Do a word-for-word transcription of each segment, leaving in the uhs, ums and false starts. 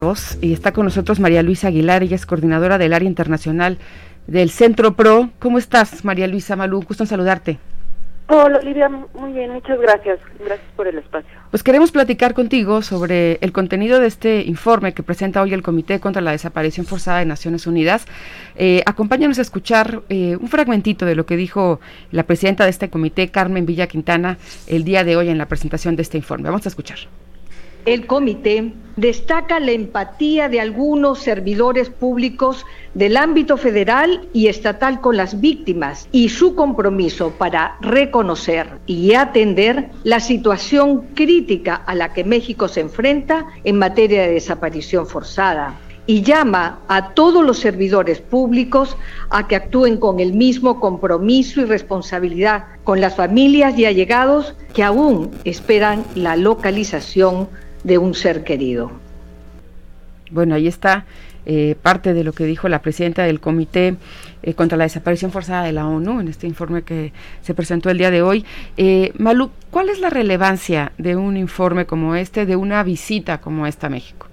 Y está con nosotros María Luisa Aguilar, ella es coordinadora del área internacional del Centro Pro. ¿Cómo estás, María Luisa? Malú, gusto en saludarte. Hola, Olivia, muy bien, muchas gracias. Gracias por el espacio. Pues queremos platicar contigo sobre el contenido de este informe que presenta hoy el Comité contra la Desaparición Forzada de Naciones Unidas. Eh, acompáñanos a escuchar eh, un fragmentito de lo que dijo la presidenta de este comité, Carmen Villa Quintana, el día de hoy en la presentación de este informe. Vamos a escuchar. El comité destaca la empatía de algunos servidores públicos del ámbito federal y estatal con las víctimas y su compromiso para reconocer y atender la situación crítica a la que México se enfrenta en materia de desaparición forzada. Y llama a todos los servidores públicos a que actúen con el mismo compromiso y responsabilidad con las familias y allegados que aún esperan la localización de un ser querido. Bueno, ahí está eh, parte de lo que dijo la presidenta del Comité eh, contra la Desaparición Forzada de la ONU en este informe que se presentó el día de hoy. Eh, Malú, ¿cuál es la relevancia de un informe como este, de una visita como esta a México?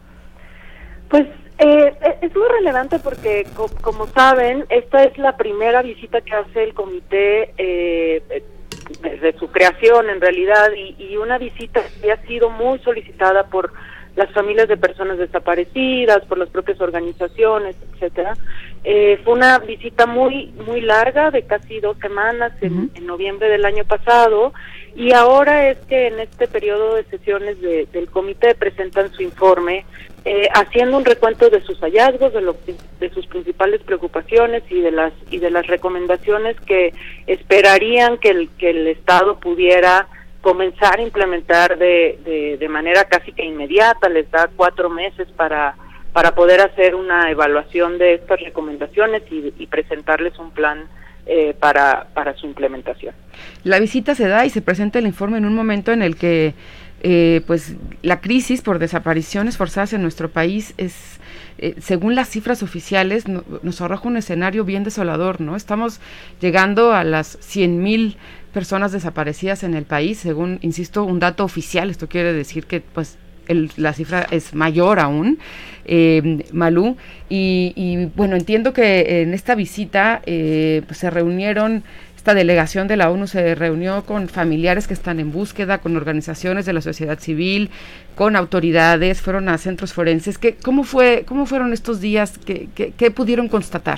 Pues eh, es muy relevante porque, co como saben, esta es la primera visita que hace el comité eh, desde su creación en realidad, y, y una visita que ha sido muy solicitada por las familias de personas desaparecidas, por las propias organizaciones, etcétera. Eh, fue una visita muy muy larga, de casi dos semanas, en, uh-huh. en noviembre del año pasado, y ahora es que en este periodo de sesiones de, del comité presentan su informe, eh, haciendo un recuento de sus hallazgos, de, lo, de sus principales preocupaciones y de las y de las recomendaciones que esperarían que el que el Estado pudiera comenzar a implementar de, de, de manera casi que inmediata. Les da cuatro meses para para poder hacer una evaluación de estas recomendaciones y, y presentarles un plan eh, para, para su implementación. La visita se da y se presenta el informe en un momento en el que eh, pues la crisis por desapariciones forzadas en nuestro país es, eh, según las cifras oficiales, no, nos arroja un escenario bien desolador, ¿no? Estamos llegando a las cien mil personas desaparecidas en el país, según, insisto, un dato oficial. Esto quiere decir que pues El, la cifra es mayor aún, eh, Malú, y, y bueno, entiendo que en esta visita eh, pues se reunieron, esta delegación de la ONU se reunió con familiares que están en búsqueda, con organizaciones de la sociedad civil, con autoridades, fueron a centros forenses. ¿Qué, cómo fue, cómo fueron estos días? ¿Qué, qué, qué pudieron constatar?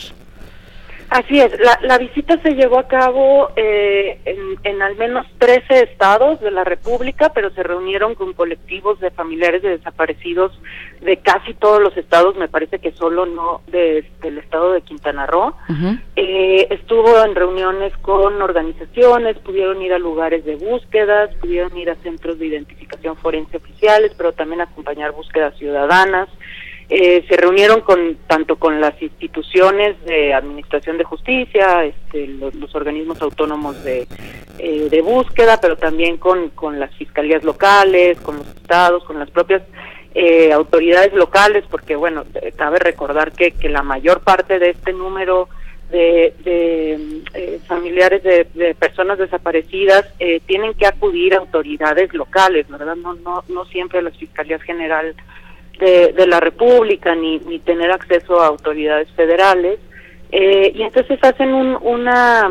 Así es, la, la visita se llevó a cabo eh, en, en al menos trece estados de la República, pero se reunieron con colectivos de familiares de desaparecidos de casi todos los estados, me parece que solo no de, del estado de Quintana Roo. Uh-huh. eh, estuvo en reuniones con organizaciones, pudieron ir a lugares de búsquedas, pudieron ir a centros de identificación forense oficiales, pero también acompañar búsquedas ciudadanas. Eh, se reunieron con tanto con las instituciones de administración de justicia, este, los, los organismos autónomos de, eh, de búsqueda, pero también con, con las fiscalías locales, con los estados, con las propias eh, autoridades locales, porque bueno, cabe recordar que, que la mayor parte de este número de, de eh, familiares de, de personas desaparecidas eh, tienen que acudir a autoridades locales, ¿verdad? No, no, no siempre a las fiscalías generales De, de la República, ni, ni tener acceso a autoridades federales, eh, y entonces hacen un, una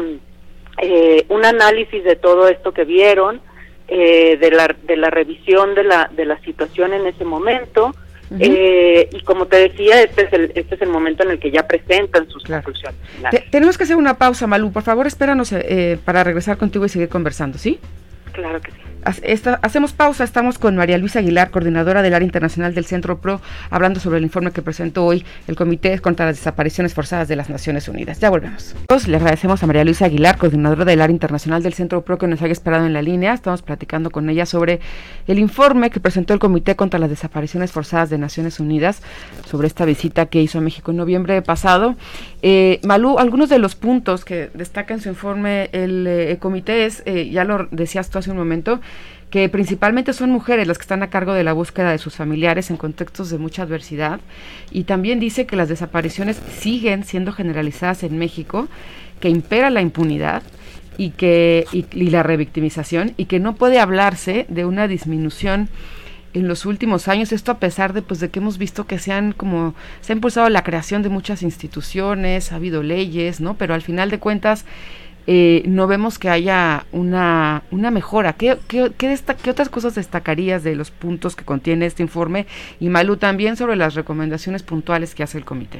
eh, un análisis de todo esto que vieron, eh, de la de la revisión de la de la situación en ese momento, uh-huh. eh, y como te decía, este es el este es el momento en el que ya presentan sus claro. conclusiones. Te, tenemos que hacer una pausa, Malú, por favor, espéranos eh, para regresar contigo y seguir conversando, ¿sí? Claro que sí. Esta, hacemos pausa, estamos con María Luisa Aguilar, coordinadora del área internacional del Centro Pro, hablando sobre el informe que presentó hoy el Comité contra las Desapariciones Forzadas de las Naciones Unidas. Ya volvemos. Le agradecemos a María Luisa Aguilar, coordinadora del área internacional del Centro Pro, que nos haya esperado en la línea. Estamos platicando con ella sobre el informe que presentó el Comité contra las Desapariciones Forzadas de Naciones Unidas, sobre esta visita que hizo a México en noviembre pasado. Eh, Malú, algunos de los puntos que destaca en su informe el, eh, el comité es, eh, ya lo decías tú hace un momento, que principalmente son mujeres las que están a cargo de la búsqueda de sus familiares en contextos de mucha adversidad, y también dice que las desapariciones siguen siendo generalizadas en México, que impera la impunidad y que y, y la revictimización, y que no puede hablarse de una disminución en los últimos años, esto a pesar de pues de que hemos visto que se han como se ha impulsado la creación de muchas instituciones, ha habido leyes, ¿no? Pero al final de cuentas eh, no vemos que haya una una mejora. ¿Qué qué qué, desta- qué otras cosas destacarías de los puntos que contiene este informe? Y Malú, también sobre las recomendaciones puntuales que hace el comité.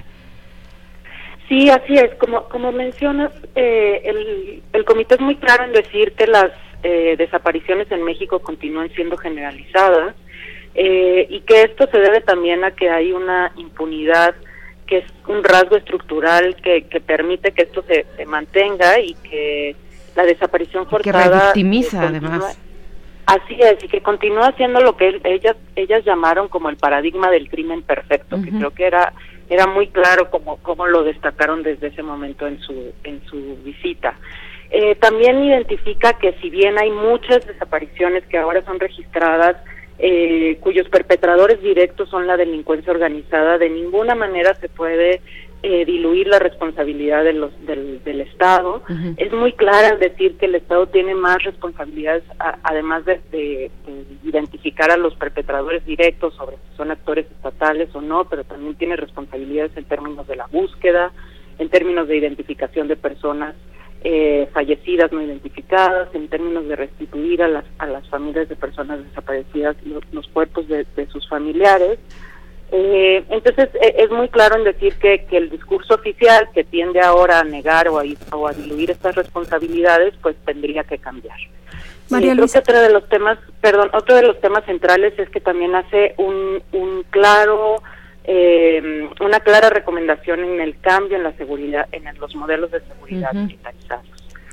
Sí, así es. Como como mencionas, eh, el, el comité es muy claro en decir que las eh, desapariciones en México continúan siendo generalizadas, eh, y que esto se debe también a que hay una impunidad que es un rasgo estructural que, que permite que esto se, se mantenga y que la desaparición forzada... Que revictimiza, eh, continúa, además. Así es, y que continúa siendo lo que ellas ellas llamaron como el paradigma del crimen perfecto, uh-huh. que creo que era era muy claro como como lo destacaron desde ese momento en su en su visita. Eh, también identifica que si bien hay muchas desapariciones que ahora son registradas, eh, cuyos perpetradores directos son la delincuencia organizada, de ninguna manera se puede eh, diluir la responsabilidad de los, del, del Estado. Uh-huh. Es muy clara al decir que el Estado tiene más responsabilidades, a, además de, de, de identificar a los perpetradores directos sobre si son actores estatales o no, pero también tiene responsabilidades en términos de la búsqueda, en términos de identificación de personas Eh, fallecidas no identificadas, en términos de restituir a las a las familias de personas desaparecidas los, los cuerpos de, de sus familiares. Eh, entonces eh, es muy claro en decir que, que el discurso oficial, que tiende ahora a negar o a, o a diluir estas responsabilidades, pues tendría que cambiar. María eh, creo que otro de los temas, perdón, otro de los temas centrales es que también hace un, un claro Eh, una clara recomendación en el cambio en la seguridad, en los modelos de seguridad uh-huh. militarizados.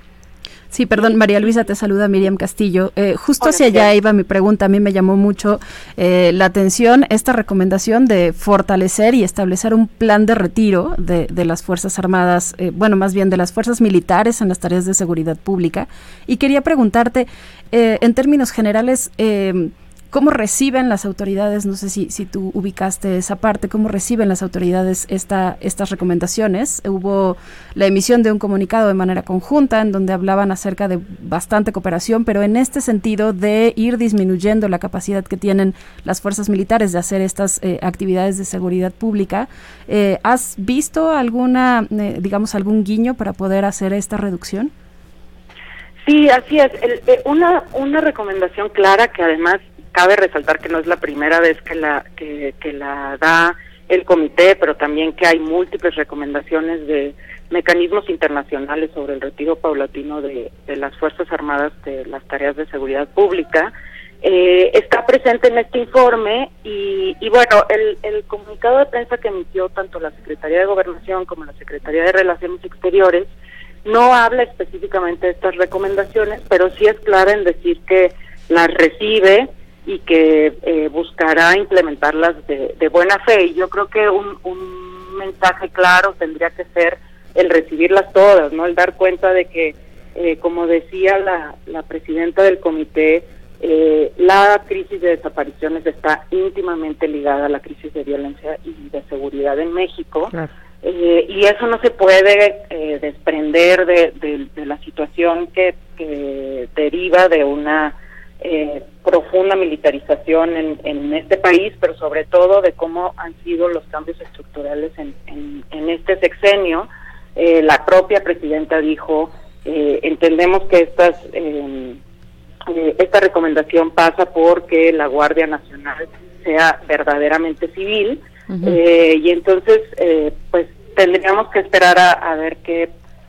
Sí, perdón, María Luisa, te saluda Miriam Castillo. Eh, justo hacia allá iba mi pregunta. A mí me llamó mucho eh, la atención esta recomendación de fortalecer y establecer un plan de retiro de, de las Fuerzas Armadas, eh, bueno, más bien de las fuerzas militares en las tareas de seguridad pública. Y quería preguntarte, eh, en términos generales, eh, ¿cómo reciben las autoridades, no sé si, si tú ubicaste esa parte, cómo reciben las autoridades esta, estas recomendaciones? Hubo la emisión de un comunicado de manera conjunta en donde hablaban acerca de bastante cooperación, pero en este sentido de ir disminuyendo la capacidad que tienen las fuerzas militares de hacer estas eh, actividades de seguridad pública. Eh, ¿Has visto alguna, eh, digamos, algún guiño para poder hacer esta reducción? Sí, así es. El, eh, una, una recomendación clara que además cabe resaltar que no es la primera vez que la que, que la da el comité, pero también que hay múltiples recomendaciones de mecanismos internacionales sobre el retiro paulatino de, de las Fuerzas Armadas de las tareas de seguridad pública. Eh, está presente en este informe y, y bueno, el, el comunicado de prensa que emitió tanto la Secretaría de Gobernación como la Secretaría de Relaciones Exteriores no habla específicamente de estas recomendaciones, pero sí es clara en decir que las recibe y que eh, buscará implementarlas de, de buena fe. Y yo creo que un, un mensaje claro tendría que ser el recibirlas todas, ¿no? El dar cuenta de que, eh, como decía la, la presidenta del comité, eh, la crisis de desapariciones está íntimamente ligada a la crisis de violencia y de seguridad en México. Claro. Eh, y eso no se puede eh, desprender de, de, de la situación que, que deriva de una Eh, profunda militarización en, en este país, pero sobre todo de cómo han sido los cambios estructurales en, en, en este sexenio. Eh, la propia presidenta dijo, eh, entendemos que estas eh, eh, esta recomendación pasa porque la Guardia Nacional sea verdaderamente civil, uh-huh. eh, y entonces eh, pues tendríamos que esperar a, a ver qué,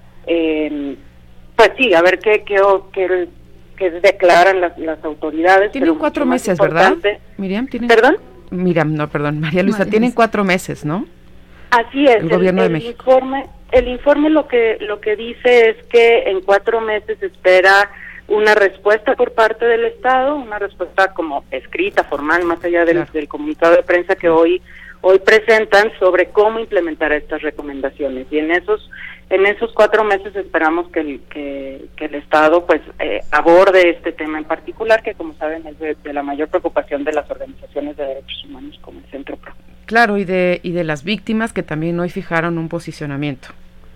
eh, pues sí, a ver qué, qué, qué que declaran las, las autoridades. Tienen cuatro meses, ¿verdad? Miriam, ¿tienen? ¿Perdón? Miriam, no, perdón, María Luisa, tienen cuatro meses, ¿no? Así es. El, el gobierno el, de México. El informe, el informe lo que lo que dice es que en cuatro meses se espera una respuesta por parte del Estado, una respuesta como escrita, formal, más allá del, claro. del comunicado de prensa que hoy hoy presentan sobre cómo implementar estas recomendaciones. Y en esos En esos cuatro meses esperamos que el, que, que el Estado pues eh, aborde este tema en particular, que como saben es de, de la mayor preocupación de las organizaciones de derechos humanos como el Centro Pro. Claro, y de y de las víctimas que también hoy fijaron un posicionamiento.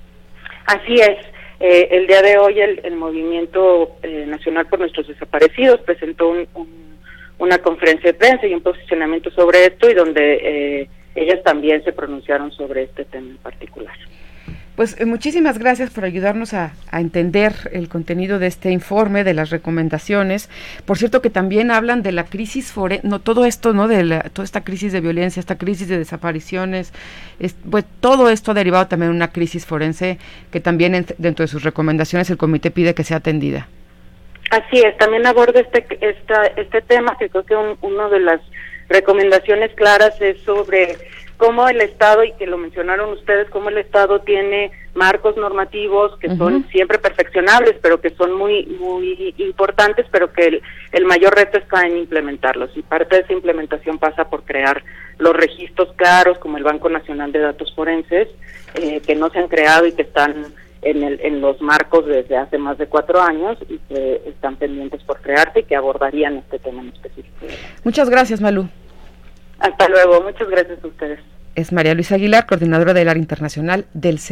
Así es. Eh, el día de hoy el, el Movimiento eh, Nacional por Nuestros Desaparecidos presentó un, un, una conferencia de prensa y un posicionamiento sobre esto, y donde eh, ellas también se pronunciaron sobre este tema en particular. Pues eh, muchísimas gracias por ayudarnos a, a entender el contenido de este informe, de las recomendaciones. Por cierto que también hablan de la crisis forense, no todo esto, no de la, toda esta crisis de violencia, esta crisis de desapariciones, es, pues todo esto ha derivado también de una crisis forense que también en, dentro de sus recomendaciones el comité pide que sea atendida. Así es, también aborda este esta, este tema, que creo que un, uno de las recomendaciones claras es sobre cómo el Estado, y que lo mencionaron ustedes, cómo el Estado tiene marcos normativos que uh-huh. son siempre perfeccionables, pero que son muy muy importantes, pero que el, el mayor reto está en implementarlos, y parte de esa implementación pasa por crear los registros claros, como el Banco Nacional de Datos Forenses, eh, que no se han creado y que están en, el, en los marcos desde hace más de cuatro años y que están pendientes por crearse y que abordarían este tema en específico. Muchas gracias, Malú. Hasta luego, muchas gracias a ustedes. Es María Luisa Aguilar, coordinadora del área internacional del C E N.